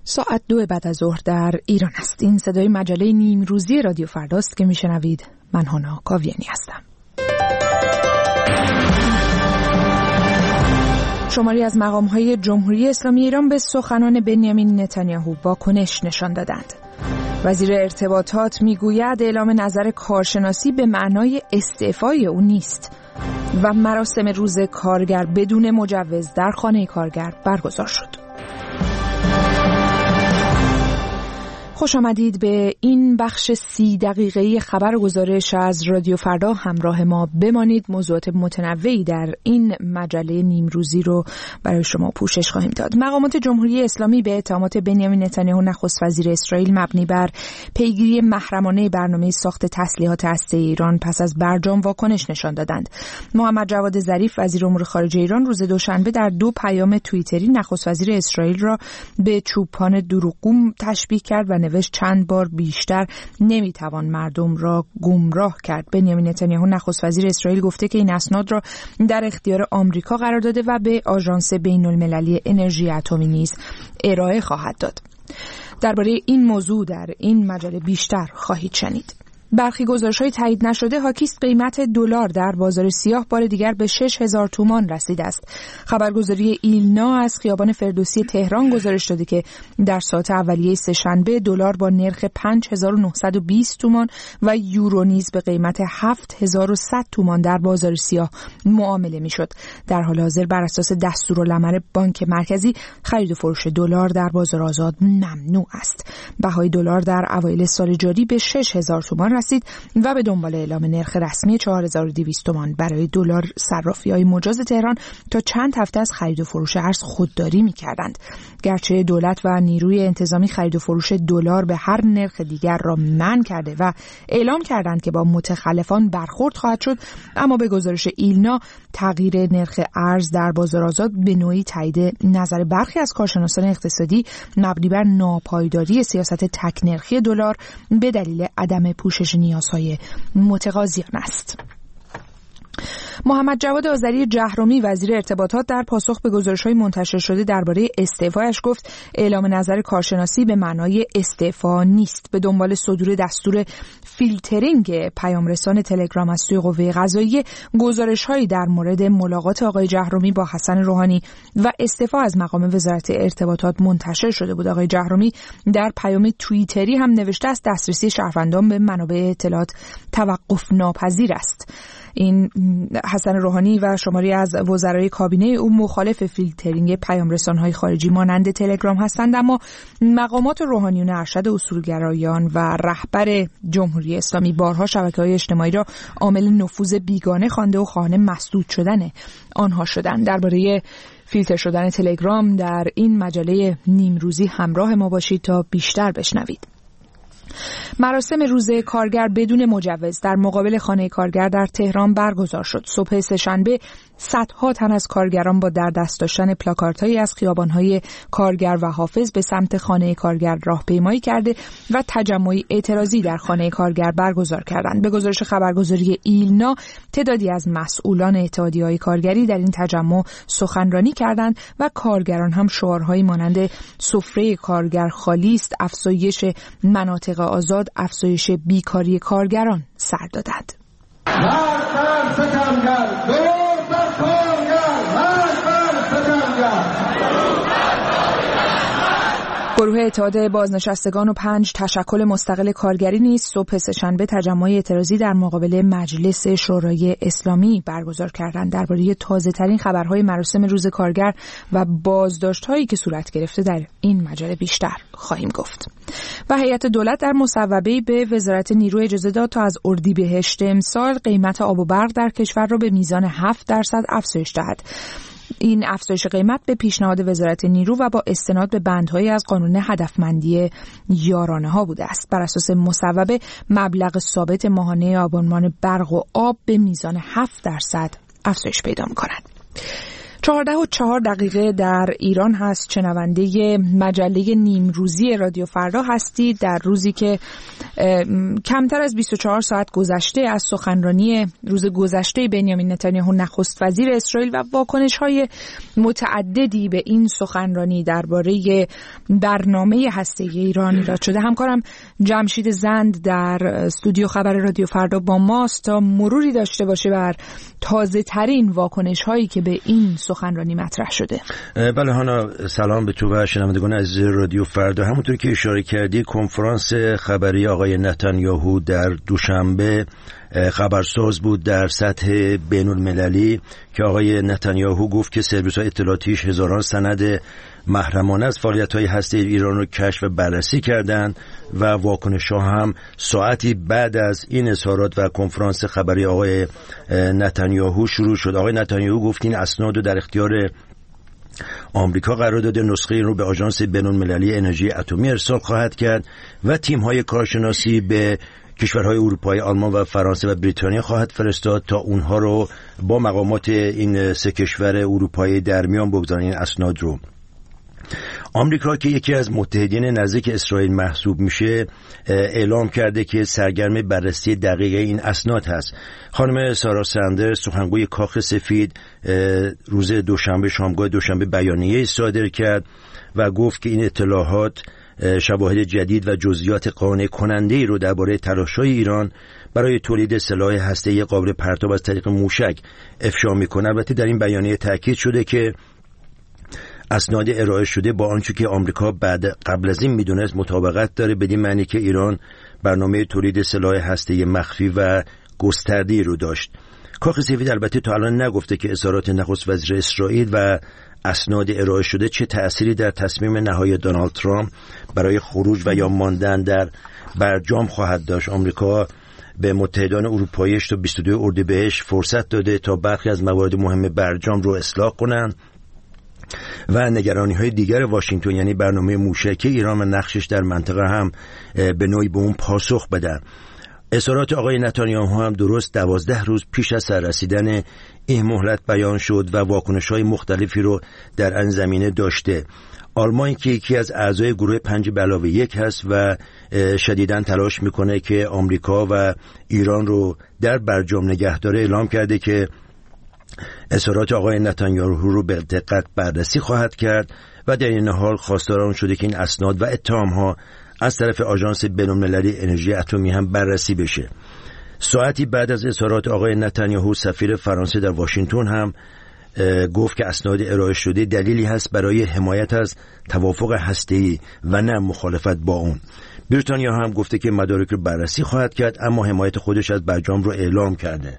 ساعت 2 بعد از ظهر در ایران است. این صدای مجله نیمروزی رادیو فرداست که میشنوید. من هانا کاویانی هستم. شماری از مقام‌های جمهوری اسلامی ایران به سخنان بنیامین نتانیاهو واکنش نشان دادند. وزیر ارتباطات میگوید اعلام نظر کارشناسی به معنای استعفای او نیست و مراسم روز کارگر بدون مجوز در خانه کارگر برگزار شد. خوش آمدید به این بخش 30 دقیقه‌ای خبر و گزارش از رادیو فردا. همراه ما بمانید. موضوعات متنوعی در این مجله نیمروزی رو برای شما پوشش خواهیم داد. مقامات جمهوری اسلامی به اتهامات بنیامین نتانیاهو نخست وزیر اسرائیل مبنی بر پیگیری محرمانه برنامه ساخت تسلیحات هسته‌ای ایران پس از برجام واکنش نشان دادند. محمد جواد ظریف وزیر امور خارجه ایران روز دوشنبه در 2 پیام توییتری نخست وزیر اسرائیل را به چوپان دروغگو تشبیه کرد و نوشت چند بار بیشتر نمیتوان مردم را گمراه کرد. بنیامین نتانیاهو نخست وزیر اسرائیل گفته که این اسناد را در اختیار آمریکا قرار داده و به آژانس بین‌المللی انرژی اتمی نیز ارائه خواهد داد. درباره این موضوع در این مجله بیشتر خواهید شنید. برخی گزارش‌های تایید نشده حاکیست قیمت دلار در بازار سیاه بار دیگر به 6000 تومان رسیده است. خبرگزاری ایلنا از خیابان فردوسی تهران گزارش داده که در ساعت اولیه سه‌شنبه دلار با نرخ 5920 تومان و یورو نیز به قیمت 7100 تومان در بازار سیاه معامله می‌شد. در حال حاضر بر اساس دستورالعمل بانک مرکزی خرید و فروش دلار در بازار آزاد ممنوع است. بهای دلار در اوایل سال جاری به 6000 تومان رسید و به دنبال اعلام نرخ رسمی 4200 تومان برای دلار صرافی‌های مجاز تهران تا چند هفته از خرید و فروش ارز خودداری می‌کردند. گرچه دولت و نیروی انتظامی خرید و فروش دلار به هر نرخ دیگر را منع کرده و اعلام کردند که با متخلفان برخورد خواهد شد، اما به گزارش ایلنا تغییر نرخ ارز در بازار آزاد به نوعی تایید نظر برخی از کارشناسان اقتصادی مبنی بر ناپایداری سیاست تک نرخی دلار به دلیل عدم پوشش نیازهای متقاضیان است. محمد جواد آذری جهرمی وزیر ارتباطات در پاسخ به گزارش‌های منتشر شده درباره استعفایش گفت اعلام نظر کارشناسی به معنای استعفا نیست. به دنبال صدور دستور فیلترینگ پیامرسان تلگرام از سوی قوه قضاییه گزارش‌هایی در مورد ملاقات آقای جهرمی با حسن روحانی و استعفا از مقام وزارت ارتباطات منتشر شده بود. آقای جهرمی در پیام توییتری هم نوشته است دسترسی شهروندان به منابع اطلاعات توقف ناپذیر است. این حسن روحانی و شماری از وزرای کابینه او مخالف فیلترینگ پیامرسان‌های خارجی مانند تلگرام هستند، اما مقامات روحانیون ارشد اصولگرایان و رهبر جمهوری اسلامی بارها شبکه‌های اجتماعی را عامل نفوذ بیگانه خوانده و خواهان مسدود شدن آنها شدند. درباره فیلتر شدن تلگرام در این مجله نیمروزی همراه ما باشید تا بیشتر بشنوید. مراسم روز کارگر بدون مجوز در مقابل خانه کارگر در تهران برگزار شد. صبح سه‌شنبه صدها تن از کارگران با در دست داشتن پلاکاردهایی از خیابان‌های کارگر و حافظ به سمت خانه کارگر راهپیمایی کرده و تجمعی اعتراضی در خانه کارگر برگزار کردند. به گزارش خبرگزاری ایلنا تعدادی از مسئولان اتحادیه‌های کارگری در این تجمع سخنرانی کردند و کارگران هم شعارهایی مانند سفره کارگر خالی است، افزایش مناطق آزاد، افزایش بیکاری کارگران سر دادند. گروه اتحاد بازنشستگان و 5 تشکل مستقل کارگری نیز صبح سه‌شنبه تجمع اعتراضی در مقابل مجلس شورای اسلامی برگزار کردند. درباره تازه‌ترین خبرهای مراسم روز کارگر و بازداشت‌هایی که صورت گرفته در این مجله بیشتر خواهیم گفت. و هیئت دولت در مصوبه‌ای به وزارت نیرو اجازه داد تا از اردیبهشت امسال قیمت آب و برق در کشور را به میزان 7% افزایش دهد. این افزایش قیمت به پیشنهاد وزارت نیرو و با استناد به بندهای از قانون هدفمندی یارانه‌ها بوده است. بر اساس مصوبه مبلغ ثابت ماهانه آبونمان برق و آب به میزان 7% افزایش پیدا می‌کند. 14:04 در ایران هست. شنونده مجله نیمروزی رادیو فردا هستید در روزی که کمتر از 24 ساعت گذشته از سخنرانی روز گذشته بنیامین نتانیاهو نخست وزیر اسرائیل و واکنش‌های متعددی به این سخنرانی درباره برنامه هسته‌ای ایران ایجاد شده. همکارم جمشید زند در استودیو خبر رادیو فردا با ماست تا مروری داشته باشه بر تازه ترین واکنش هایی که به این سخنرانی مطرح شده. بله هانا، سلام به تو و شنوندگان از رادیو فردا. همونطور که اشاره کردی، کنفرانس خبری آقای نتانیاهو در دوشنبه خبرساز بود در سطح بین المللی که آقای نتانیاهو گفت که سرویس‌های اطلاعاتیش هزاران سند محرمانه از فعالیت‌های هسته‌ای ایران رو کشف و بررسی کردند و واکنش‌ها هم ساعتی بعد از این اظهارات و کنفرانس خبری آقای نتانیاهو شروع شد. آقای نتانیاهو گفت این اسناد رو در اختیار آمریکا قرار داده، نسخه این رو به آژانس بین‌المللی انرژی اتمی ارسال خواهد کرد و تیم‌های کارشناسی به کشورهای اروپایی، آلمان و فرانسه و بریتانیا خواهد فرستاد تا اونها رو با مقامات این سه کشور اروپایی در میان بگذارن این اسناد رو. آمریکا که یکی از متحدین نزدیک اسرائیل محسوب میشه اعلام کرده که سرگرم بررسی دقیق این اسناد هست. خانم سارا سندرز، سخنگوی کاخ سفید، روز دوشنبه شامگاه دوشنبه بیانیه صادر کرد و گفت که این اطلاعات شواهد جدید و جزئیات قانع کننده‌ای رو درباره تلاش‌های ایران برای تولید سلاح هسته‌ای قابل پرتاب از طریق موشک افشا می‌کنه. البته در این بیانیه تاکید شده که اسناد ارائه شده با آنچه که آمریکا قبل از این میدونست مطابقت داره، بدین معنی که ایران برنامه تولید سلاح هسته‌ای مخفی و گسترده‌ای رو داشت. کاخ سفید البته تا الان نگفته که اظهارات نخست وزیر اسرائیل و اسناد ارائه شده چه تأثیری در تصمیم نهایی دونالد ترامپ برای خروج و یا ماندن در برجام خواهد داشت. آمریکا به متحدان اروپاییش تا 22 اردیبهشت فرصت داده تا برخی از موارد مهم برجام رو اصلاح کنند و نگرانی‌های دیگر واشنگتن، یعنی برنامه موشکی ایران و نقشش در منطقه هم به نوعی به اون پاسخ بدن. اظهارات آقای نتانیاهو هم درست 12 روز پیش از سررسیدن این مهلت بیان شد و واکنش‌های مختلفی رو در آن زمینه داشته. آلمان که یکی از اعضای گروه 5+1 هست و شدیداً تلاش میکنه که آمریکا و ایران رو در برجام نگه داره، اعلام کرده که اظهارات آقای نتانیاهو رو به دقت بررسی خواهد کرد و در این حال خواستار آن شده که این اسناد و اتهام‌ها از طرف آژانس بین‌المللی انرژی اتمی هم بررسی بشه. ساعتی بعد از اظهارات آقای نتانیاهو، سفیر فرانسه در واشنگتن هم گفت که اسناد ارائه شده دلیلی هست برای حمایت از توافق هسته‌ای و نه مخالفت با اون. بریتانیا هم گفته که مدارک رو بررسی خواهد کرد اما حمایت خودش از برجام رو اعلام کرده.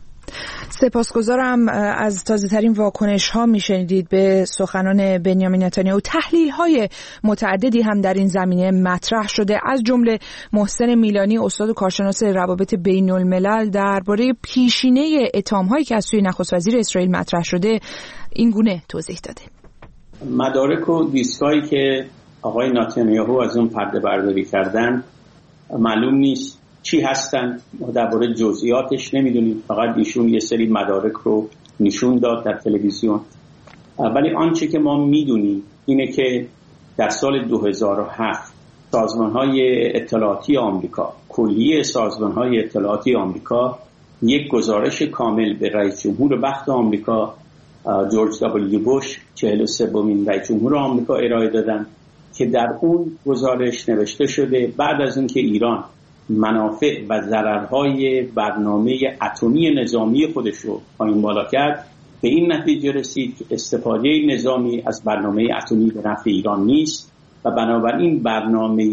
سپاسگزارم. از تازه ترین واکنش ها میشنیدید به سخنان بنیامین نتانیاهو. تحلیل های متعددی هم در این زمینه مطرح شده، از جمله محسن میلانی، استاد و کارشناس روابط بین الملل، درباره پیشینه اتهام هایی که از سوی نخست وزیر اسرائیل مطرح شده این گونه توضیح داده. مدارک و دیسکایی که آقای نتانیاهو از اون پرده برداری کردن معلوم نیست چی هستن، ما درباره جزئیاتش نمیدونیم، فقط ایشون یه سری مدارک رو نشون داد در تلویزیون. ولی آنچه که ما میدونیم اینه که در سال 2007 سازمان‌های اطلاعاتی آمریکا، کلیه سازمان‌های اطلاعاتی آمریکا یک گزارش کامل به رئیس جمهور وقت آمریکا جورج دبلیو بوش، 43مین رئیس جمهور آمریکا ارائه دادن که در اون گزارش نوشته شده بعد از اینکه ایران منافع و ضررهای برنامه اتمی نظامی خودش رو پایین بالا کرد، به این نتیجه رسید که استفاده نظامی از برنامه اتمی به نفع ایران نیست و بنابراین برنامه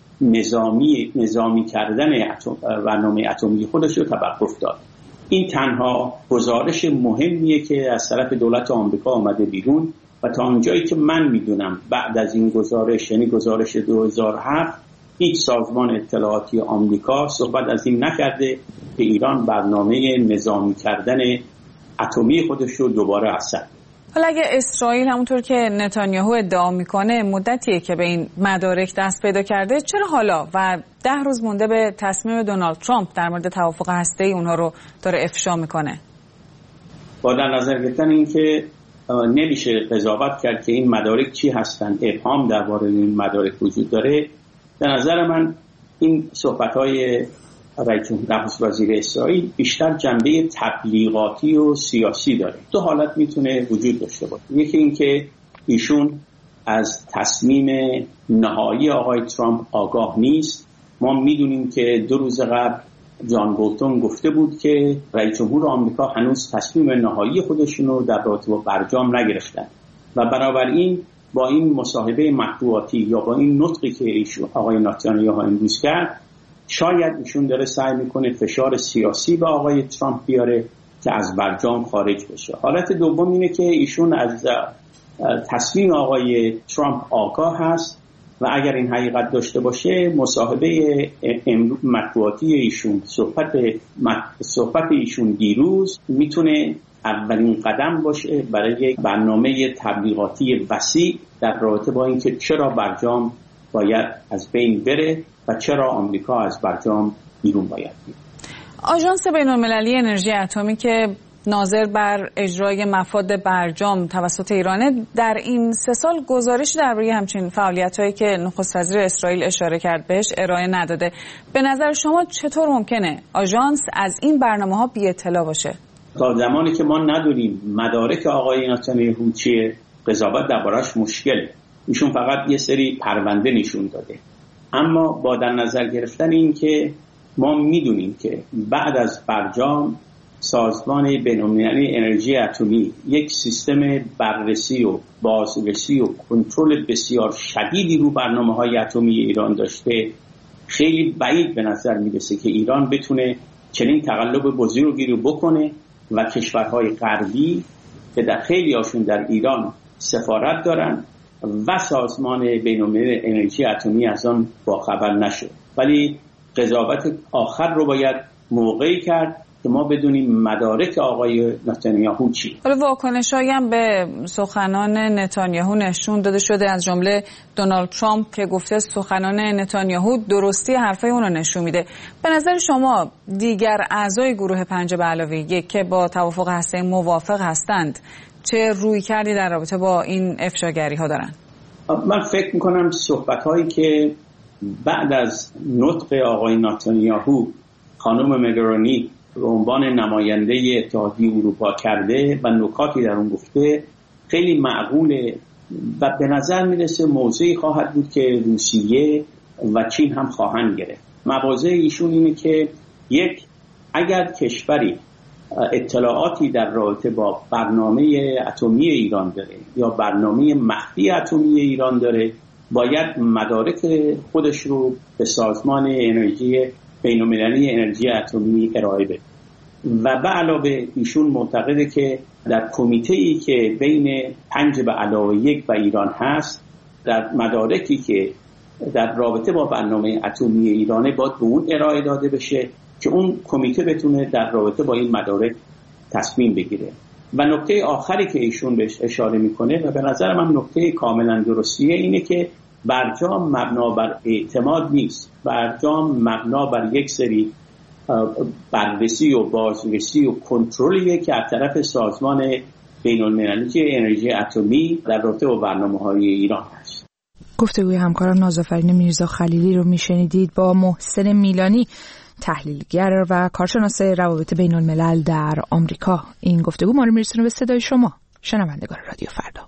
نظامی کردن برنامه اتمی خودش رو توقف داد. این تنها گزارش مهمیه که از طرف دولت آمریکا آمده بیرون و تا اونجایی که من میدونم بعد از این گزارش، یعنی گزارش 2007، هیچ سازمان اطلاعاتی آمریکا صحبت از این نکرده که ایران برنامه نظامی کردن اتمی خودش رو دوباره اصلا. حالا اگه اسرائیل همونطور که نتانیاهو ادعا میکنه مدتیه که به این مدارک دست پیدا کرده، چرا حالا و 10 روز مونده به تصمیم دونالد ترامپ در مورد توافق هسته‌ای اونها رو داره افشا میکنه؟ با در نظر گرفتن این که نمیشه قضاوت کرد که این مدارک چی هستند. ابهام درباره این مدارک وجود داره. به نظر من این صحبت‌های رئیس وزیر اسرائیل بیشتر جنبه تبلیغاتی و سیاسی داره. دو حالت میتونه وجود داشته باشه. یکی این که ایشون از تصمیم نهایی آقای ترامپ آگاه نیست. ما میدونیم که 2 روز قبل جان بولتون گفته بود که رئیس جمهور آمریکا هنوز تصمیم نهایی خودشون رو در رابطه با برجام نگرفتن و بنابراین با این مصاحبه مطبوعاتی یا با این نطقی که ایشون آقای نتانیاهو امروز کرد، شاید ایشون داره سعی میکنه فشار سیاسی به آقای ترامپ بیاره که از برجام خارج بشه. حالت دوم اینه که ایشون از تصمیم آقای ترامپ آگاه هست و اگر این حقیقت داشته باشه مصاحبه مطبوعاتی ایشون، صحبت ایشون دیروز میتونه اولین قدم باشه برای یک برنامه تبلیغاتی وسیع در رابطه با اینکه چرا برجام باید از بین بره و چرا آمریکا از برجام بیرون باید بیاد. آژانس بین‌المللی انرژی اتمی که ناظر بر اجرای مفاد برجام توسط ایران در این 3 سال گزارشی درباره همچین فعالیت‌هایی که نخست وزیر اسرائیل اشاره کرد بهش ارائه نداده. به نظر شما چطور ممکنه آژانس از این برنامه‌ها بی اطلاع باشه؟ تا زمانی که ما ندونیم مدارک آقای نتانیاهو چیه، قضاوت دربارش مشکله. ایشون فقط یه سری پرونده نشون داده. اما با در نظر گرفتن این که ما میدونیم که بعد از برجام سازمان بین‌المللی انرژی اتمی یک سیستم بررسی و بازرسی و کنترل بسیار شدیدی رو برنامه‌های اتمی ایران داشته، خیلی بعید به نظر میرسه که ایران بتونه چنین تقلب بزرگی رو بکنه و کشورهای غربی که در خیلی هاشون در ایران سفارت دارن و سازمان بین‌المللی انرژی اتمی از آن باخبر نشه. ولی قضاوت آخر رو باید موقعی کرد که ما بدونیم مدارک آقای نتانیاهو چی. حالا واکنش‌هایی هم به سخنان نتانیاهو نشون داده شده، از جمله دونالد ترامپ که گفته سخنان نتانیاهو درستی حرفای اون رو نشون میده. به نظر شما دیگر اعضای گروه 5+1 که با توافق هسته‌ای موافق هستند چه رویکردی در رابطه با این افشاگری‌ها دارن؟ من فکر می‌کنم صحبت‌هایی که بعد از نطق آقای نتانیاهو خانم مگرانی به عنوان نماینده اتحادیه اروپا کرده و نکاتی در اون گفته خیلی معقوله و به نظر میرسه موضعی خواهد بود که روسیه و چین هم خواهند گرفت. مواضع ایشون اینه که یک، اگر کشوری اطلاعاتی در رابطه با برنامه اتمی ایران داره یا برنامه مخفی اتمی ایران داره، باید مدارک خودش رو به سازمان انرژی بین‌المللی انرژی اتمی ارائه بده. و به علاوه ایشون معتقده که در کمیته‌ای که بین 5+1 و ایران هست، در مدارکی که در رابطه با برنامه اتمی ایرانه باید به اون ارائه داده بشه که اون کمیته بتونه در رابطه با این مدارک تصمیم بگیره. و نکته آخری که ایشون بهش اشاره میکنه و به نظر من نکته کاملا درستیه اینه که برجام مبنا بر اعتماد نیست. برجام مبنا بر یک سری بررسی و بازرسی و کنترلیه که از طرف سازمان بین‌المللی انرژی اتمی در رابطه با برنامه‌های ایران هست. گفتگوی همکارم نازآفرین میرزا خلیلی رو میشنیدید با محسن میلانی، تحلیلگر و کارشناس روابط بین‌الملل در آمریکا. این گفتگو ما رو میرسونه به صدای شما شنوندگان رادیو فردا.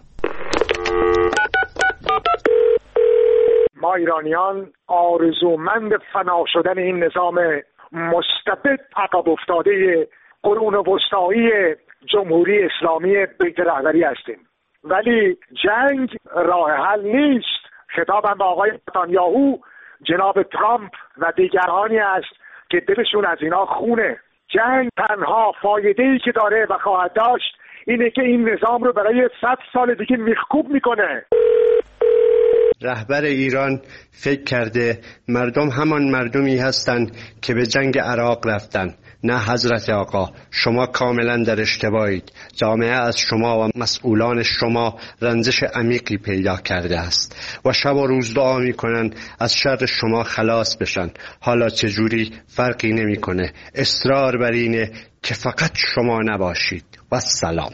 ما ایرانیان آرزومند فنا شدن این نظام مستبد عقب افتاده قرون وسطایی جمهوری اسلامی بیت رهبری هستیم، ولی جنگ راه حل نیست. خطابم به آقای نتانیاهو، جناب ترامپ و دیگرانی است که دلشون از اینا خونه. جنگ تنها فایده‌ای که داره و خواهد داشت اینه که این نظام رو برای 100 سال دیگه میخکوب میکنه. رهبر ایران فکر کرده مردم همان مردمی هستند که به جنگ عراق رفتن. نه حضرت آقا، شما کاملا در اشتباهید. جامعه از شما و مسئولان شما رنجش عمیقی پیدا کرده است و شب و روز دعا میکنن از شر شما خلاص بشن. حالا چجوری فرقی نمیکنه. اصرار بر اینه که فقط شما نباشید. و السلام.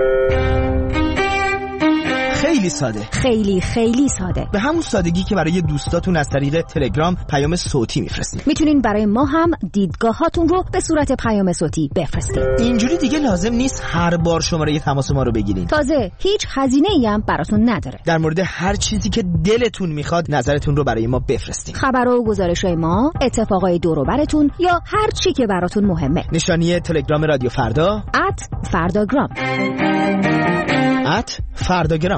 خیلی ساده، خیلی ساده، به همون سادگی که برای دوستاتون از طریق تلگرام پیام صوتی میفرستین. میتونین برای ما هم دیدگاهاتون رو به صورت پیام صوتی بفرستین. اینجوری دیگه لازم نیست هر بار شماره تماس ما رو بگیرین. تازه هیچ هزینه‌ای هم براتون نداره. در مورد هر چیزی که دلتون میخواد نظرتون رو برای ما بفرستین. خبرها و گزارش‌های ما، اتفاقای دور و برتون یا هر چی که براتون مهمه. نشانی تلگرام رادیو فردا @فرداگرام. @فرداگرام.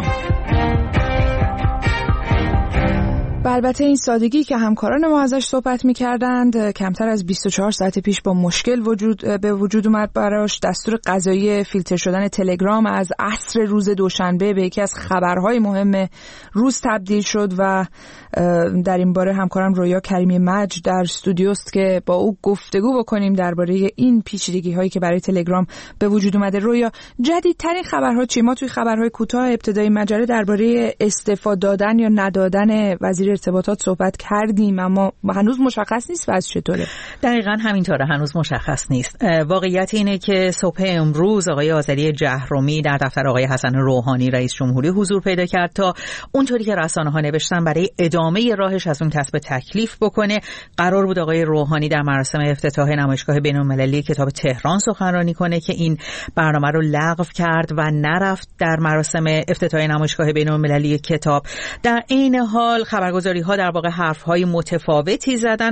البته این سادگی که همکاران ما ازش صحبت می‌کردند کمتر از 24 ساعت پیش با مشکل به وجود اومد براش. دستور غذایی فیلتر شدن تلگرام از عصر روز دوشنبه به یکی از خبرهای مهم روز تبدیل شد و در این باره همکارم رویا کریمی مجد در استودیوست که با او گفتگو بکنیم درباره این پیچیدگی‌هایی که برای تلگرام به وجود اومده. رویا، جدیدترین خبرها چی؟ ما توی خبرهای کوتاه ابتدای مجله درباره استعفا دادن یا ندادن وزیر ارتباطات صحبت کردیم، اما هنوز مشخص نیست وضع چطوره. دقیقاً همینطوره، هنوز مشخص نیست. واقعیت اینه که صبح امروز آقای آذری جهرمی در دفتر آقای حسن روحانی رئیس جمهوری حضور پیدا کرد تا اونطوری که رسانه‌ها نوشتن برای ادامه راهش از اون کسب تکلیف بکنه. قرار بود آقای روحانی در مراسم افتتاح نمایشگاه بین‌المللی کتاب تهران سخنرانی کنه که این برنامه رو لغو کرد و نرفت در مراسم افتتاح نمایشگاه بین‌المللی کتاب. در این حال خبرگزاری‌ها در واقع حرف‌های متفاوتی زدن.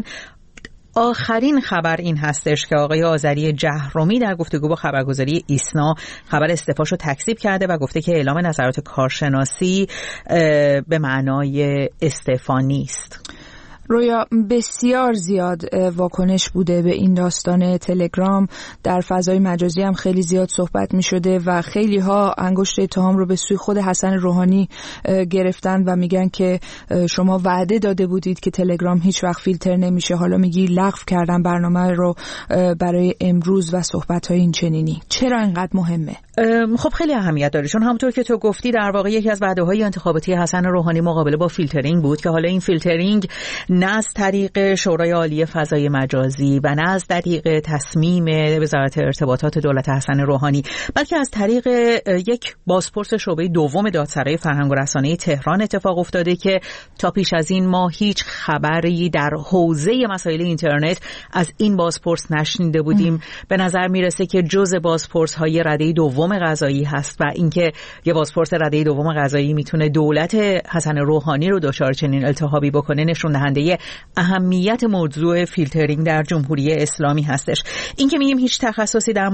آخرین خبر این هستش که آقای آذری جهرمی در گفتگو با خبرگزاری ایسنا خبر استعفاشو تکذیب کرده و گفته که اعلام نظرات کارشناسی به معنای استعفا نیست. رویا، بسیار زیاد واکنش بوده به این داستان تلگرام، در فضای مجازی هم خیلی زیاد صحبت می شده و خیلی ها انگشت اتهام رو به سوی خود حسن روحانی گرفتن و میگن که شما وعده داده بودید که تلگرام هیچ وقت فیلتر نمیشه، حالا میگی لغو کردن برنامه رو برای امروز و صحبت های این چنینی. چرا اینقدر مهمه؟ خب خیلی اهمیت داره، چون همونطور که تو گفتی در واقع یکی از وعده‌های انتخاباتی حسن روحانی مقابله با فیلترینگ بود که حالا این فیلترینگ نه از طریق شورای عالی فضای مجازی و نه از طریق تصمیم وزارت ارتباطات دولت حسن روحانی، بلکه از طریق یک بازپرس شعبه دوم دادسرای فرهنگ و رسانه تهران اتفاق افتاده که تا پیش از این ما هیچ خبری در حوزه مسائل اینترنت از این بازپرس نشنیده بودیم. به نظر میرسه که جزء بازپرس‌های رده دوم قضایی هست و اینکه یه بازپرس رده دوم قضایی میتونه دولت حسن روحانی رو دچار چنین التهابی بکنه نشون دهنده اهمیت موضوع فیلترینگ در جمهوری اسلامی هستش. این که میگیم هیچ تخصصی در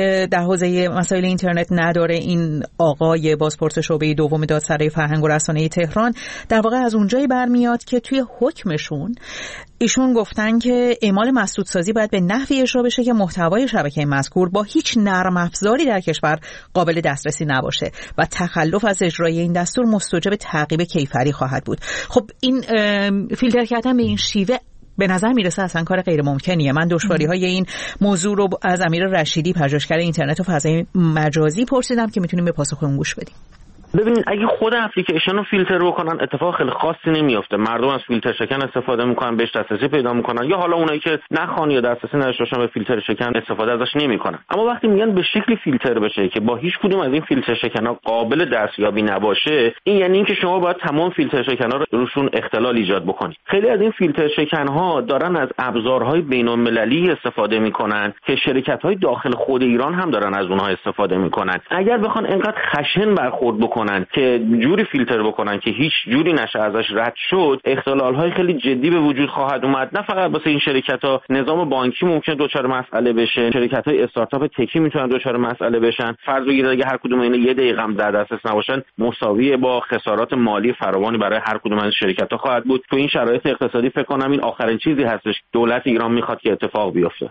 حوزه مسائل اینترنت نداره این آقای بازپرس شعبه دوم دادسرای فرهنگ و رسانه تهران، در واقع از اونجایی برمیاد که توی حکمشون ایشون گفتن که اعمال مسدودسازی باید به نحوی اجرا بشه که محتوای شبکه مذکور با هیچ نرم افزاری در کشور قابل دسترسی نباشه و تخلف از اجرای این دستور مستوجب تعقیب کیفری خواهد بود. خب این فیلتر کردن به این شیوه به نظر میرسه اصلا کار غیر ممکنیه. من دشواری‌های این موضوع رو از امیر رشیدی، پژوهشگر اینترنت و فضای مجازی پرسیدم که میتونیم به پاسخ اون گوش بدیم. ببینید، اگه خود اپلیکیشن رو فیلتر بکنن اتفاق خیلی خاصی نمیفته. مردم از فیلتر شکن استفاده میکنن، بهش دسترسی پیدا میکنن، یا حالا اونایی که نخوان یا dسترسی نداشته باشن به فیلتر شکن استفاده ازش نمیکنن. اما وقتی میگن به شکلی فیلتر بشه که با هیچ کدوم از این فیلتر شکن‌ها قابل دستیابی نباشه، این یعنی اینکه شما باید تمام فیلتر شکن‌ها رو روشون اختلال ایجاد بکنید. خیلی از این فیلتر شکن‌ها دارن از ابزارهای بین‌المللی استفاده میکنن که شرکت‌های داخل خود ایران هم دارن از اونها استفاده میکنن. اگر بخوان اینقدر خشن برخورد بکنن که جوری فیلتر بکنن که هیچ جوری نشه ازش رد شد، اختلال‌های خیلی جدی به وجود خواهد اومد. نه فقط واسه این شرکت‌ها، نظام بانکی ممکنه دچار مسئله بشه، شرکت‌های استارتاپ تکی میتونن دچار مسئله بشن. فرض بگیرید اگه هر کدوم اینا یه دقیقه هم در دسترس نباشن، مساوی با خسارات مالی فراوانی برای هر کدوم از شرکت‌ها خواهد بود. تو این شرایط اقتصادی فکر کنم این آخرین چیزی هستش دولت ایران میخواد که اتفاق بیفته.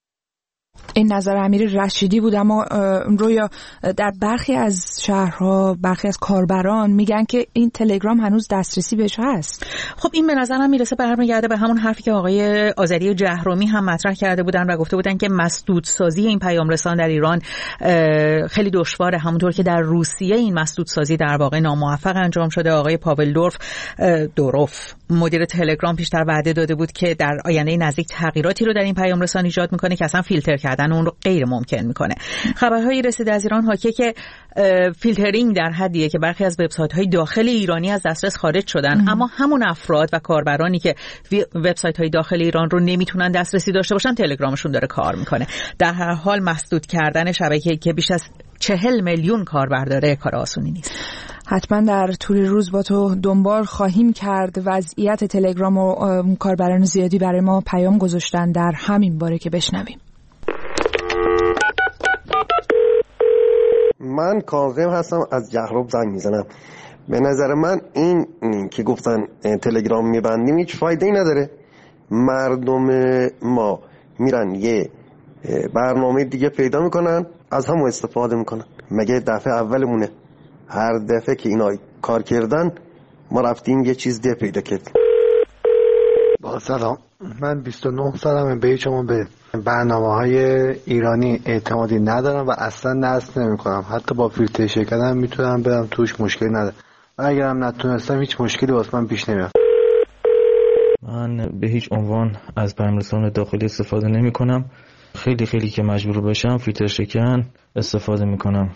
این نظر امیر رشیدی بود. اما رویا، در برخی از شهرها برخی از کاربران میگن که این تلگرام هنوز دسترسی بهش هست. خب این به نظرم میرسه برمیگرده به همون حرفی که آقای آذری جهرمی هم مطرح کرده بودن و گفته بودن که مسدودسازی این پیام رسان در ایران خیلی دشواره، همونطور که در روسیه این مسدودسازی در واقع ناموفق انجام شده. آقای پاول دوروف مدیر تلگرام پیشتر وعده داده بود که در آینده نزدیک تغییراتی رو در این پیام رسان ایجاد میکنه که اصلا فیلتر کردن اون رو غیر ممکن میکنه. خبرهایی رسیده از ایران حاکیه که فیلترینگ در حدیه که برخی از وبسایت‌های داخل ایرانی از دسترس خارج شدن، اما همون افراد و کاربرانی که وبسایت‌های داخل ایران رو نمیتونن دسترسی داشته باشن تلگرامشون داره کار میکنه. در هر حال مسدود کردن شبکه‌ای که بیش از 40 میلیون کاربر داره کار آسونی نیست. حتما در طول روز با تو دنبال خواهیم کرد. وضعیت تلگرام و کاربران زیادی برای ما پیام گذاشتن در همین باره که بشنویم. من کاظم هستم از جهرم زنگ میزنم. به نظر من این که گفتن تلگرام میبندیم هیچ فایده ای نداره. مردم ما میرن یه برنامه دیگه پیدا میکنن، از همون استفاده میکنن. مگه دفعه اولمونه؟ هر دفعه که اینا کار کردن ما رفتیم یه چیز دیگه پیدا کردیم. با سلام، من 29 سالمه. به شما به برنامه‌های ایرانی اعتمادی ندارم و اصلا نصب نمی‌کنم. حتی با فیلتر شکن میتونم برم توش، مشکلی نداره. و اگرم نتونستم هیچ مشکلی واسه من پیش نمیاد. من به هیچ عنوان از پیام‌رسان داخلی استفاده نمی‌کنم. خیلی که مجبور بشم فیلتر شکن استفاده می‌کنم.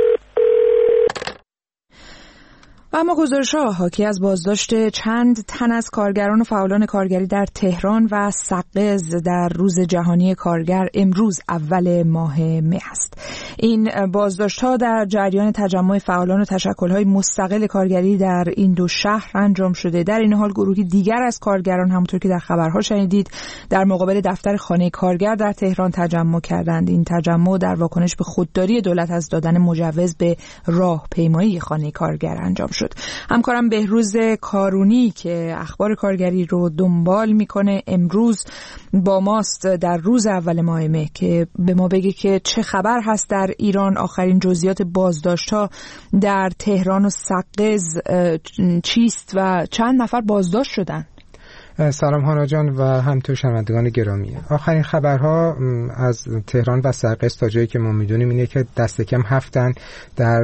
و اما گزارش‌ها حاکی از بازداشت چند تن از کارگران و فعالان کارگری در تهران و سقز در روز جهانی کارگر امروز اول ماه مه است. این بازداشت‌ها در جریان تجمع فعالان و تشکل‌های مستقل کارگری در این دو شهر انجام شده. در این حال گروهی دیگر از کارگران همونطور که در خبرها شنیدید در مقابل دفتر خانه کارگر در تهران تجمع کردند. این تجمع در واکنش به خودداری دولت از دادن مجوز به راهپیمایی خانه کارگر انجام شد. همکارم بهروز کارونی که اخبار کارگری رو دنبال میکنه امروز با ماست در روز اول ماه مه که به ما بگه که چه خبر هست در ایران، آخرین جزئیات بازداشت‌ها در تهران و سقز چیست و چند نفر بازداشت شدن. سلام هانا جان و همینطور شنوندگان گرامی. آخرین خبرها از تهران و سقز تا جایی که ما میدونیم اینه که دست کم 7 تن در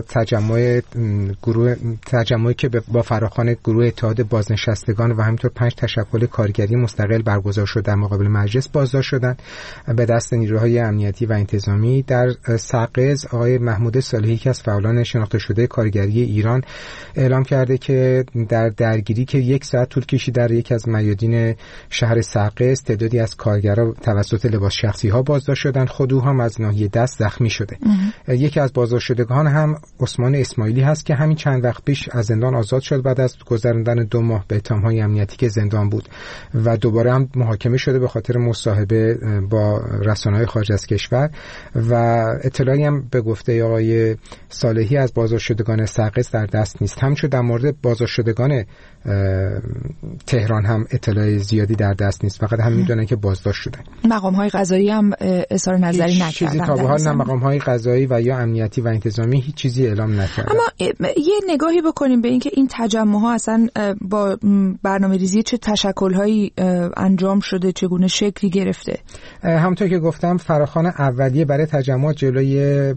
تجمعی که با فراخوان گروه اتحاد بازنشستگان و همینطور 5 تشکل کارگری مستقل برگزار شده در مقابل مجلس بازداشت شدند به دست نیروهای امنیتی و انتظامی. در سقز آقای محمود صالحی که از فعالان شناخته شده کارگری ایران اعلام کرده که در درگیری که 1 ساعت طول کشید در یکی از میادین شهر سقز تعدادی از کارگران توسط لباس شخصی ها بازداشت شدند. خود او هم از ناحیه دست زخمی شده. یکی از بازداشت شدگان هم عثمان اسماعیلی هست که همین چند وقت پیش از زندان آزاد شد بعد از گذراندن 2 ماه به اتهام‌های امنیتی که زندان بود و دوباره هم محاکمه شده به خاطر مصاحبه با رسانه‌های خارج از کشور. و اطلاعی هم به گفته آقای صالحی از بازداشت شدگان سقز در دست نیست. همچنین در مورد بازداشت شدگان تهران هم اطلاع زیادی در دست نیست، فقط هم میدونن که بازداشت شدن. مقام‌های قضایی هم اظهار نظری نکردن. چیزی تا به حال نه مقام‌های قضایی و یا امنیتی و انتظامی هیچ چیزی اعلام نکردن. اما یه نگاهی بکنیم به اینکه این تجمع‌ها اصلا با برنامه‌ریزی چه تشکل‌هایی انجام شده، چگونه شکلی گرفته. همونطور که گفتم فراخوان اولیه برای تجمع جلوی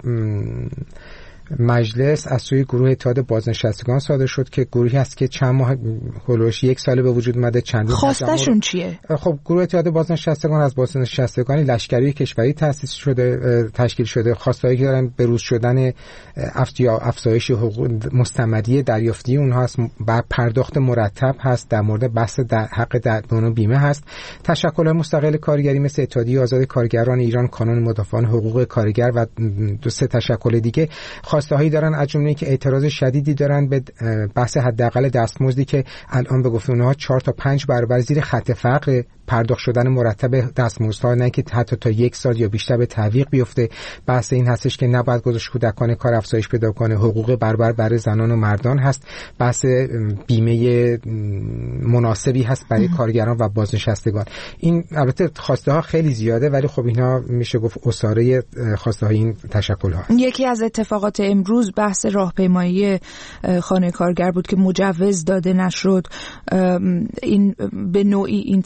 مجلس از سوی گروه اتحاد بازنشستگان صادر شد که گروهی هست که چند ماه هولوش 1 ساله به وجود اومده. چندین خواستشون چیه؟ خب گروه اتحاد بازنشستگان از بازنشستگان لشکری کشوری تأسیس شده، تشکیل شده. خواستهایی که دارن بروز شدن افزایش حقوق مستمری دریافتی اونها هست، بر پرداخت مرتب هست، در مورد بحث در حق درمان بیمه هست. تشکل‌های مستقل کارگری مثل اتحادیه آزاد کارگران ایران، کانون مدافعان حقوق کارگر و 2-3 تشکل دیگه خواسته‌هایی دارن، از جمله که اعتراض شدیدی دارن به بحث حداقل دستمزدی که الان به گفته اونها 4 تا 5 برابر زیر خط فقر پرداخت شدن مرتب دستمزدها، نه که حتی تا 1 سال یا بیشتر به تعویق بیفته. بحث این هستش که نباید گذاشت کودکان کار افزایش پیدا کنه، حقوق برابر برای زنان و مردان هست، بحث بیمه مناسبی هست برای کارگران و بازنشستگان. این البته خواسته ها خیلی زیاده ولی خب اینا میشه گفت اساره خواسته های این تشکل ها. یکی از اتفاقات امروز بحث راهپیمایی خانه کارگر بود که مجوز داده نشد. این به نوعی این تجمع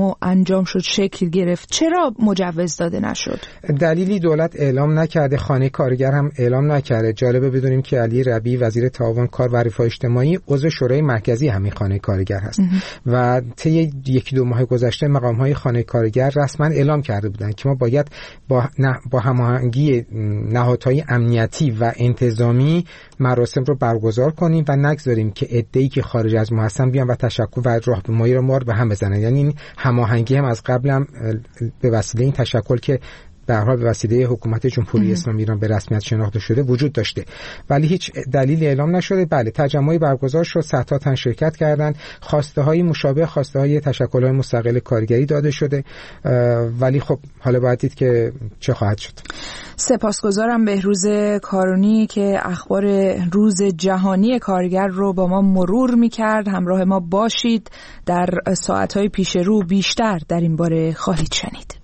و انجام شد، شکل گرفت، چرا مجوز داده نشد؟ دلیلی دولت اعلام نکرده، خانه کارگر هم اعلام نکرده. جالبه بدونیم که علی ربیعی وزیر تعاون کار و رفاه اجتماعی عضو شورای مرکزی همین خانه کارگر هست و طی 1-2 ماه گذشته مقام‌های خانه کارگر رسما اعلام کرده بودند که ما باید با هماهنگی نهادهای امنیتی و انتظامی مراسم رو برگزار کنیم و نگذاریم که عده‌ای که خارج از ما هستن بیان و تشکل و راهپیمایی رو ما رو به هم بزنن. یعنی این هماهنگی هم از قبل هم به وسیله این تشکل که به هر حال به وسیله حکومت جمهوری اسلامی ایران به رسمیت شناخته شده وجود داشته، ولی هیچ دلیل اعلام نشده. بله، تجمعی برگزار شد، صدها تن شرکت کردند، خواسته های مشابه خواسته های تشکل های مستقل کارگری داده شده، ولی خب حالا باید دید که چه خواهد شد. سپاسگزارم بهروز کارونی که اخبار روز جهانی کارگر رو با ما مرور می‌کرد. همراه ما باشید، در ساعت‌های پیش رو بیشتر در این باره خواهید شنید.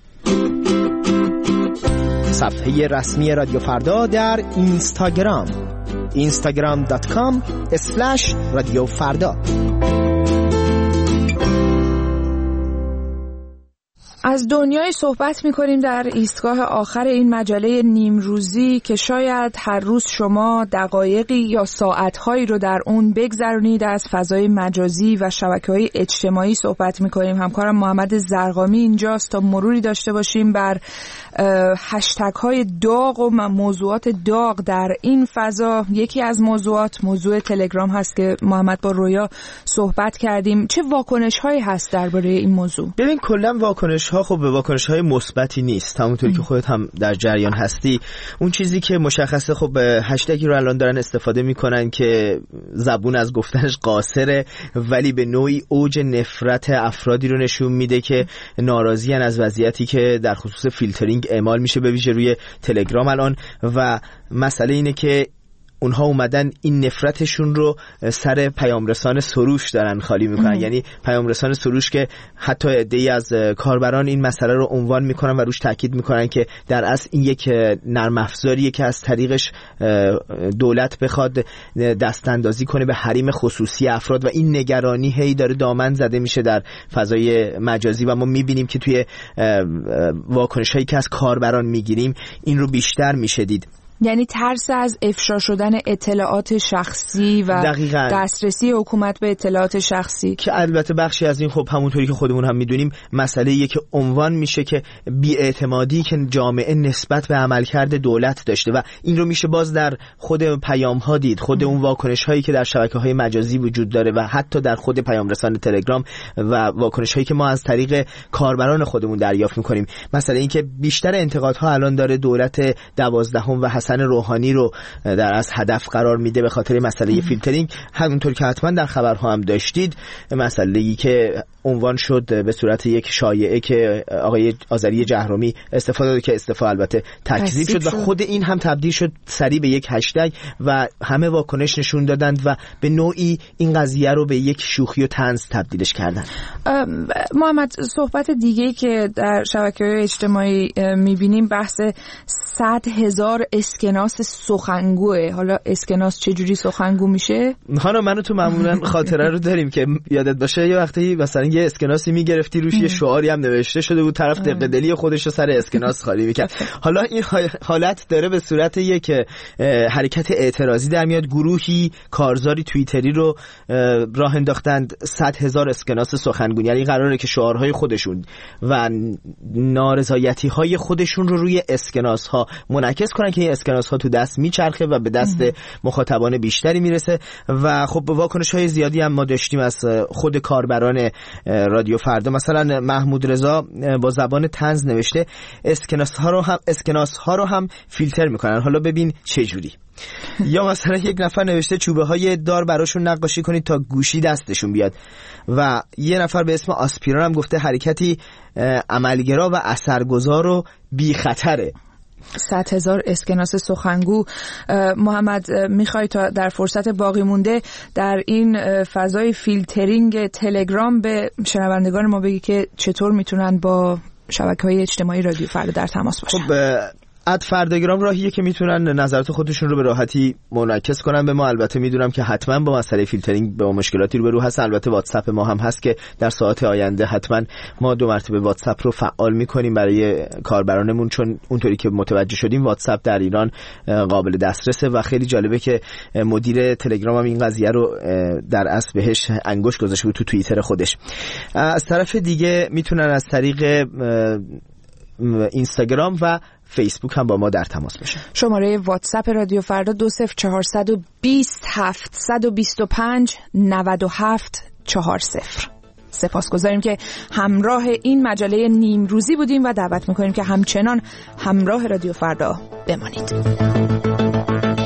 صفحه رسمی رادیو فردا در اینستاگرام instagram.com/رادیو فردا. از دنیای صحبت می‌کنیم در ایستگاه آخر این مجله نیمروزی که شاید هر روز شما دقایقی یا ساعت‌هایی رو در اون بگذرونید. از فضای مجازی و شبکه‌های اجتماعی صحبت می‌کنیم. همکارم محمد زرقامی اینجاست تا مروری داشته باشیم بر هشتگ‌های داغ و موضوعات داغ در این فضا. یکی از موضوع تلگرام هست که محمد با رویا صحبت کردیم. چه واکنش‌هایی هست درباره این موضوع؟ ببین کلاً واکنش‌ها خب به واکنش‌های مثبتی نیست، همونطوری که خودت هم در جریان هستی. اون چیزی که مشخصه خب هشتگی رو الان دارن استفاده میکنن که زبون از گفتنش قاصره، ولی به نوعی اوج نفرت افرادی رو نشون میده که ناراضی‌اند از وضعیتی که در خصوص فیلترینگ اعمال میشه به ویژه روی تلگرام الان. و مسئله اینه که اونها اومدن این نفرتشون رو سر پیامرسان سروش دارن خالی میکنن. یعنی پیامرسان سروش که حتی عده‌ای از کاربران این مسئله رو عنوان میکنن و روش تاکید میکنن که در اصل این یک نرم افزاریه که از طریقش دولت بخواد دست اندازی کنه به حریم خصوصی افراد و این نگرانی هی داره دامن زده میشه در فضای مجازی و ما میبینیم که توی واکنش‌هایی که از کاربران میگیریم این رو بیشتر میشه دید. یعنی ترس از افشا شدن اطلاعات شخصی و دقیقاً دسترسی حکومت به اطلاعات شخصی که البته بخشی از این خب همونطوری که خودمون هم میدونیم مسئله‌ایه که عنوان میشه که بی‌اعتمادی که جامعه نسبت به عملکرد دولت داشته و این رو میشه باز در خود پیام‌ها دید، خود اون واکنش‌هایی که در شبکه‌های مجازی وجود داره و حتی در خود پیامرسان تلگرام و واکنش‌هایی که ما از طریق کاربران خودمون دریافت می‌کنیم. مثلا اینکه بیشتر انتقادها الان داره دولت 12 و حسن روحانی رو در از هدف قرار میده به خاطر مسئله فیلترینگ. همونطور که حتما در خبرها هم داشتید، مسئله‌ای که عنوان شد به صورت یک شایعه که آقای آذری جهرومی استفاده داد که استفاده البته تکذیب شد و خود این هم تبدیل شد سریع به یک هشتگ و همه واکنش نشون دادند و به نوعی این قضیه رو به یک شوخی و طنز تبدیلش کردن. محمد، صحبت دیگه‌ای که در شبکه‌های اجتماعی می‌بینیم بحث 100,000 اسکناس سخنگوه. حالا اسکناس چجوری سخنگو میشه؟ خانم منو تو معمولا خاطره رو داریم که یادت باشه یه وقتی مثلا یه اسکناسی میگرفتی روش یه شعاری هم نوشته شده بود، طرف دق دلی خودش رو سر اسکناس خالی میکرد. حالا این حالت داره به صورت یک حرکت اعتراضی در میاد. گروهی کارزاری توییتری رو راه انداختند 100,000 اسکناس سخنگویی، یعنی قراره که شعارهای خودشون و نارضایتی های خودشون رو روی اسکناس ها منعکس کنن که این اسکناس ها تو دست میچرخه و به دست مخاطبان بیشتری میرسه. و خب واکنش های زیادی هم ما داشتیم از خود کاربران رادیو فردا. مثلا محمود رضا با زبان طنز نوشته اسکناس ها رو هم فیلتر میکنن، حالا ببین چه جوری. یا مثلا یک نفر نوشته چوبه های دار براشون نقاشی کنید تا گوشی دستشون بیاد. و یه نفر به اسم آسپیران هم گفته حرکتی عملگرا و اثرگذار و بی خطره. 100,000 اسکناس سخنگو. محمد، میخوای تا در فرصت باقی مونده در این فضای فیلترینگ تلگرام به شنوندگان ما بگی که چطور میتونن با شبکه‌های اجتماعی رادیو فردا در تماس باشن؟ خب @فرداگرام راهیه که میتونن نظرات خودشون رو به راحتی منعکس کنن به ما. البته میدونم که حتما با مسئله فیلترینگ با مشکلاتی روبرو هستن. البته واتساپ ما هم هست که در ساعات آینده حتما ما 2 مرتبه واتساپ رو فعال میکنیم برای کاربرانمون، چون اونطوری که متوجه شدیم واتساپ در ایران قابل دسترسه و خیلی جالبه که مدیر تلگرام هم این قضیه رو در اصل بهش انگشت گذاشته بود تو توییتر خودش. از طرف دیگه میتونن از طریق اینستاگرام و فیسبوک هم با ما در تماس باشن. شماره واتساپ رادیو فردا 20420 725 97 40. سپاسگزاریم که همراه این مجله نیمروزی بودیم و دعوت میکنیم که همچنان همراه رادیو فردا بمانید.